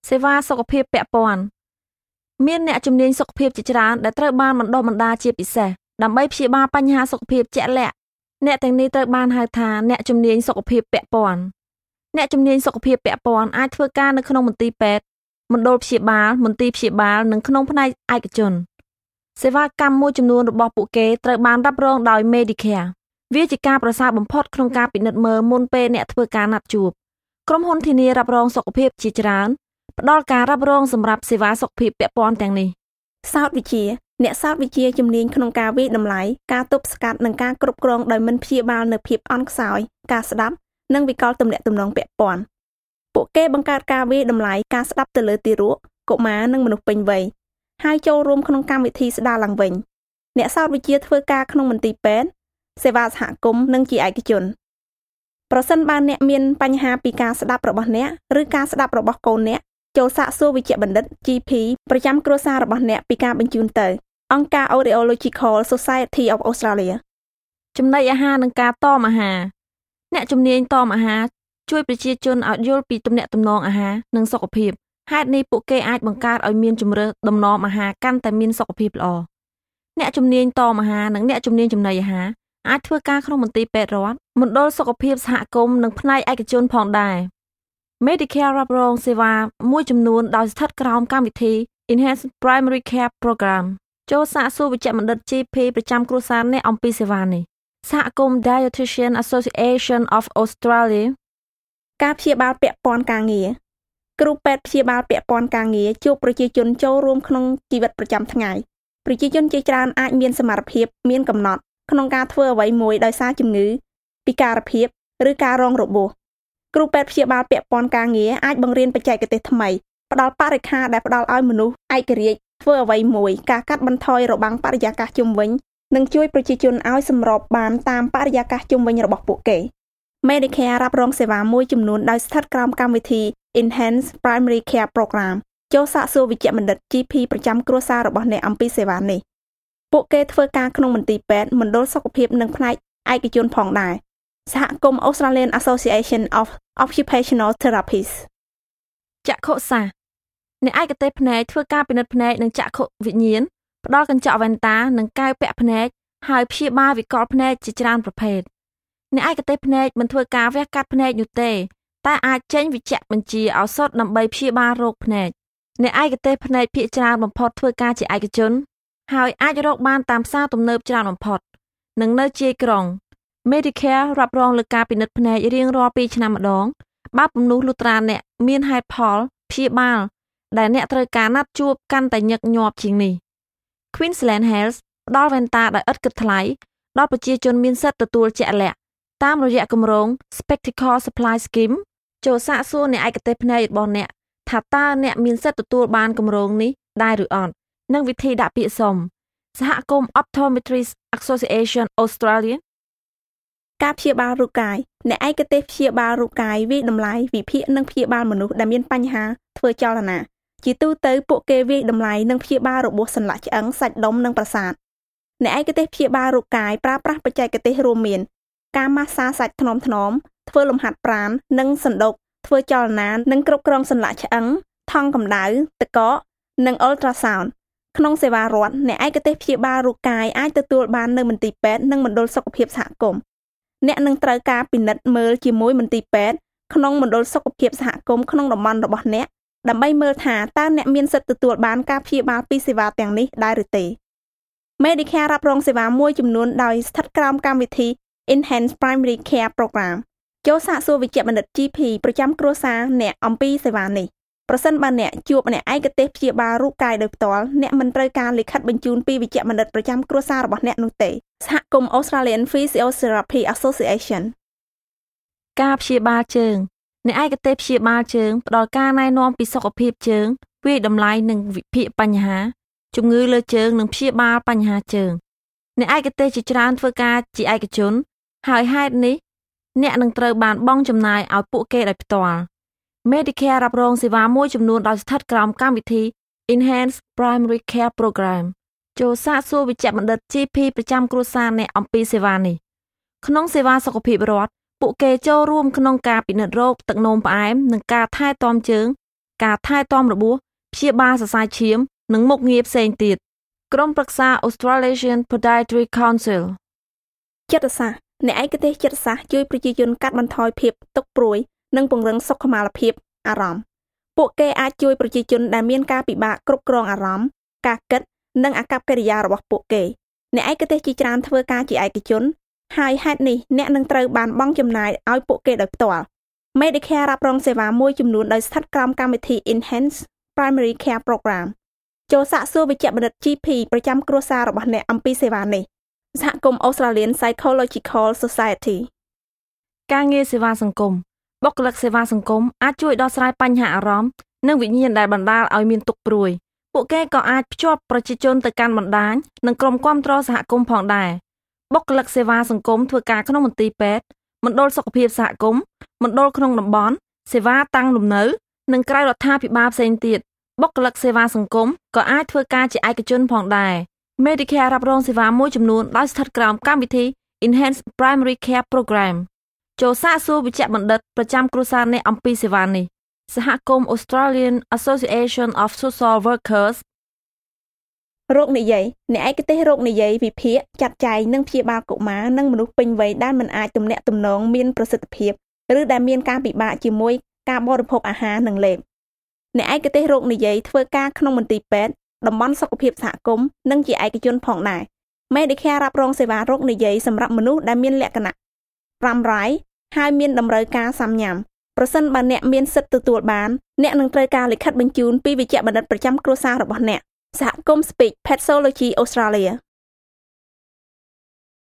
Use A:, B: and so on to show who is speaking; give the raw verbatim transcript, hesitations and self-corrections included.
A: សេវាសុខភាពពាក់ព័ន្ធមានអ្នកជំនាញសុខភាពជាច្រើនដែលត្រូវបានបណ្ដុះបណ្ដាលជាពិសេសដើម្បីព្យាបាលបញ្ហាសុខភាពជាក់លាក់អ្នកទាំងនេះត្រូវបានហៅថាអ្នកជំនាញសុខភាពពាក់ព័ន្ធអ្នកជំនាញសុខភាពពាក់ព័ន្ធអាចធ្វើការនៅក្នុងមន្ទីរពេទ្យមណ្ឌលព្យាបាលមន្ទីរព្យាបាលនិងក្នុងផ្នែកឯកជនសេវាកម្មមួយចំនួនរបស់ពួកគេត្រូវបានរ៉ាប់រងដោយ Medicare វាជាការប្រសើរបំផុតក្នុងការពិនិត្យមើលមុនពេលអ្នកធ្វើការណាត់ជួបក្រុមហ៊ុនធានារ៉ាប់រងសុខភាពជាច្រើនផ្ដល់ការរ៉ាប់រងសម្រាប់សេវាសុខភាពពាក់ព័ន្ធទាំងនេះ
B: សោតវិជ្ជាអ្នកសោតវិជ្ជាជំនាញក្នុងការវិតម្លៃការទប់ស្កាត់និងការគ្រប់គ្រងដោយមិនព្យាបាលនៅភាពអន់ខ្សោយការស្ដាប់និងវិកលទំនាក់ទំនងពាក់ព័ន្ធពួកគេបង្កើតការវិតម្លៃការស្ដាប់ទៅលើទារកកុមារនិងមនុស្សពេញវ័យហើយចូលរួមក្នុងកម្មវិធីស្ដារឡើងវិញអ្នកសោតវិជ្ជាធ្វើការក្នុងមន្ទីរពេទ្យសេវាសហគមន៍និងជាឯកជនប្រសិនបើអ្នកមានបញ្ហាពីការស្ដាប់របស់អ្នកឬការស្ដាប់របស់កូនអ្នកចូលសាកសួរវេជ្ជបណ្ឌិត G P ប្រចាំគ្រួសាររបស់អ្នកពីការបញ្ជូនទៅអង្គការ Audiological Society of Australia
A: ចំណីអាហារនិងការតមអាហារអ្នកជំនាញតមអាហារជួយប្រជាជនឲ្យយល់ពីទំនាក់ទំនងអាហារនិងសុខភាពហេតុនេះពួកគេអាចបង្កើតឲ្យមានជម្រើសដំណំអាហារកាន់តែមានសុខភាពល្អអ្នកជំនាញតមអាហារនិងអ្នកជំនាញចំណីអាហារអាចធ្វើការក្នុងមន្ទីរពេទ្យរដ្ឋមណ្ឌលសុខភាពសហគមន៍និងផ្នែកឯកជនផងដែរ Medicare រ៉ាប់រងសេវាមួយចំនួនដោយស្ថិតក្រោមកម្មវិធី Enhanced Primary Care Program ចូលសាកសួរវេជ្ជបណ្ឌិត G P ប្រចាំគ្រួសារអ្នកអំពីសេវានេះសហគមន៍ Dietitian Association of Australia
B: ការព្យាបាលពាក់ព័ន្ធការងារគ្រូពេទ្យព្យាបាលពាក់ព័ន្ធការងារជួបប្រជាជនចូលរួមក្នុងជីវិតប្រចាំថ្ងៃប្រជាជនជាច្រើនអាចមានសមត្ថភាពមានកំណត់ក្នុងការធ្វើអ្វីមួយដោយសារជំងឺពិការភាពឬការរងរបួសគ្រូពេទ្យព្យាបាលពាក់ព័ន្ធការងារអាចបង្រៀនបច្ចេកទេសថ្មីផ្ដល់បរិក្ខារដែលផ្ដល់ឲ្យមនុស្សឯករាជ្យធ្វើអ្វីមួយការកាត់បន្ថយរបាំងបរិយាកាសជុំវិញនិងជួយប្រជាជនឲ្យសម្របបានតាមបរិយាកាសជុំវិញរបស់ពួកគេ Medicare រ៉ាប់រងសេវាមួយចំនួនដោយស្ថិតក្រោមកម្មវិធី Enhanced Primary Care Program ចូលសាកសួរវេជ្ជបណ្ឌិត G P ប្រចាំគ្រួសាររបស់អ្នកអំពីសេវានេះពួកគេធ្វើការក្នុងមន្ទីរពេទ្យមណ្ឌលសុខភាពនិងផ្នែកឯកជនផងដែរសហគមន៍ Australian Association of Occupational Therapists
A: ចក្ខុសាស្ត្រអ្នកឯកទេសភ្នែកធ្វើការពិនិត្យភ្នែកនិងចក្ខុវិញ្ញាណផ្ដល់កញ្ចក់វ៉ែនតានិងកែវពាក់ភ្នែកហើយព្យាបាលវិកលភ្នែកជាច្រើនប្រភេទអ្នកឯកទេសភ្នែកមិនធ្វើការវះកាត់ភ្នែកនោះទេតែអាចចេញវេជ្ជបញ្ជាឱសថដើម្បីព្យាបាលរោគភ្នែកអ្នកឯកទេសភ្នែកភាគច្រើនបំផុតធ្វើការជាឯកជនហើយអាចរកបានតាមផ្សារទំនើបច្រើនបំផុតនិងនៅជាយក្រុង Medicare រ៉ាប់រងលើការពិនិត្យភ្នែករៀងរាល់ពីរឆ្នាំម្ដងបើពំនុះលុត្រាអ្នកមានហេតុផលព្យាបាលដែលអ្នកត្រូវការណាត់ជួបកាន់តែញឹកញាប់ជាងនេះ Queensland Health ផ្ដល់វ៉ែនតាដោយឥតគិតថ្លៃដល់ប្រជាជនមានសិទ្ធិទទួលជាក់លាក់តាមរយៈគម្រោង Spectacle Supply Scheme ចូលសាកសួរអ្នកឯកទេសភ្នែករបស់អ្នកថាតើអ្នកមានសិទ្ធិទទួលបានគម្រោងនេះដែរឬអត់និងវិធីដាក់ពាក្យសុំសហគមន៍ Optometrists Association Australia
B: ការព្យាបាលរូបកាយអ្នកឯកទេសព្យាបាលរូបកាយវិតម្លៃវិភាគនិងព្យាបាលមនុស្សដែលមានបញ្ហាធ្វើចលនាជាទូទៅពួកគេវិតម្លៃនិងព្យាបាលរបួសសន្លាក់ឆ្អឹងសាច់ដុំនិងប្រសាទអ្នកឯកទេសព្យាបាលរូបកាយប្រើប្រាស់បច្ចេកទេសរួមមានការម៉ាស្សាសាច់ថ្នមថ្នមធ្វើលំហាត់ប្រាណនិងសណ្ដូកធ្វើចលនានិងគ្រប់គ្រងសន្លាក់ឆ្អឹងថង់កម្ដៅទឹកកកនិង Ultrasound ក្នុងសេវារដ្ឋអ្នកឯកទេសព្យាបាលរូបកាយអាចទទួលបាននៅមន្ទីរពេទ្យនិងមណ្ឌលសុខភាពសហគមន៍អ្នកនឹងត្រូវការពិនិត្យមើលជាមួយមន្ទីរពេទ្យក្នុងមណ្ឌលសុខភាពសហគមន៍ក្នុងតំបន់របស់អ្នកដើម្បីមើលថាតើអ្នកមានសិទ្ធិទទួលបានការព្យាបាលពីសេវាទាំងនេះដែរឬទេ Medicare រ៉ាប់រងសេវាមួយចំនួនដោយស្ថិតក្រោមកម្មវិធី Enhanced Primary Care Program ចូលសាកសួរវេជ្ជបណ្ឌិត G P ប្រចាំគ្រួសារអ្នកអំពីសេវានេះប្រសិនបើអ្នកជួបអ្នកឯកទេសព្យាបាលរូបកាយដោយផ្ទាល់អ្នកមិនត្រូវការលិខិតបញ្ជូនពីវេជ្ជបណ្ឌិតប្រចាំគ្រួសាររបស់អ្នកនោះទេសហគមន៍ Australian Physiotherapy Association
A: ការព្យាបាលជើងអ្នកឯកទេសព្យាបាលជើងផ្ដល់ការណែនាំពីសុខភាពជើងវាយតម្លៃនិងវិភាគបញ្ហាជំងឺលើជើងនិងព្យាបាលបញ្ហាជើងអ្នកឯកទេសជាច្រើនធ្វើការជាឯកជនហើយហេតុនេះអ្នកនឹងត្រូវបានបង់ចំណាយឲ្យពួកគេដោយផ្ទាល់ Medicare រ៉ាប់រងសេវាមួយចំនួនដោយស្ថិតក្រោមកម្មវិធី Enhanced Primary Care Program ចូលសាកសួរវេជ្ជបណ្ឌិត G P ប្រចាំគ្រួសារអ្នកអំពីសេវានេះក្នុងសេវាសុខភាពរដ្ឋពួកគេចូលរួមក្នុងការពិនិត្យរោគទឹកនោមផ្អែមនិងការថែទាំជើងការថែទាំរបួសព្យាបាលសរសៃឈាមនិងមុខងារផ្សេងទៀតក្រុមប្រឹក្សា Australasian Podiatry Council
B: ចិត្តសាស្ត្រអ្នកឯកទេសចិត្តសាស្ត្រជួយប្រជាជនកាត់បន្ថយភាពទុក្ខព្រួយនិងពង្រឹងសុខុមាលភាពអារម្មណ៍ពួកគេអាចជួយប្រជាជនដែលមានការពិបាកគ្រប់គ្រងអារម្មណ៍ការគិតនិងអាកប្បកិរិយារបស់ពួកគេអ្នកឯកទេសជាច្រើនធ្វើការជាឯកជនហើយហេតុនេះអ្នកនឹងត្រូវបានបង់ចំណាយឲ្យពួកគេដោយផ្ទាល់ Medicare រ៉ាប់រងសេវាមួយចំនួនដោយស្ថិតក្រោមកម្មវិធី Enhanced Primary Care Program ចូលសាកសួរវេជ្ជបណ្ឌិត ជី ភី ប្រចាំគ្រួសាររបស់អ្នកអំពីសេវានេះសហគមន៍ Australian Psychological Society
A: ការងារសេវាសង្គមបុគ្គលិកសេវាសង្គមអាចជួយដោះស្រាយបញ្ហាអារម្មណ៍និងវិញ្ញាណដែលបណ្ដាលឲ្យមានទុក្ខព្រួយពួកគេក៏អាចភ្ជាប់ប្រជាជនទៅកាន់បណ្ដាញនិងក្រុមគាំទ្រសហគមន៍ផងដែរបុគ្គលិកសេវាសង្គមធ្វើការក្នុងមន្ទីរពេទ្យមណ្ឌលសុខភាពសហគមន៍មណ្ឌលក្នុងតំបន់សេវាតាំងលំនៅនិងក្រៅរដ្ឋាភិបាលផ្សេងទៀតបុគ្គលិកសេវាសង្គមក៏អាចធ្វើការជាឯកជនផងដែរ Medicare រ៉ាប់រងសេវាមួយចំនួនដោយស្ថិតក្រោមកម្មវិធី Enhanced Primary Care Program ចូលសាកសួរវេជ្ជបណ្ឌិតប្រចាំគ្រួសារអ្នកអំពីសេវានេះសហគមន៍ Australian Association of Social Workers
B: រោគនិយាយអ្នកឯកទេសរោគនិយាយវិភាគចាត់ចែងនិងព្យាបាលកុមារនិងមនុស្សពេញវ័យដែលមិនអាចទំនាក់ទំនងមានប្រសិទ្ធភាពឬដែលមានការពិបាកជាមួយការបរិភោគអាហារនិងលេបអ្នកឯកទេសរោគនិយាយធ្វើការក្នុងមន្ទីរពេទ្យតំបន់សុខភាពសហគមន៍និងជាឯកជនផងដែរ Medicare រ៉ាប់រងសេវារោគនិយាយសម្រាប់មនុស្សដែលមានលក្ខណៈប្រាំរ៉ាយហើយមានតម្រូវការសាំញ៉ាំប្រសិនបើអ្នកមានសិទ្ធិទទួលបានអ្នកនឹងត្រូវការលិខិតបញ្ជូនពីវេជ្ជបណ្ឌិតប្រចាំគ្រួសាររបស់អ្នកសហគមន៍ Speech Pathology Australia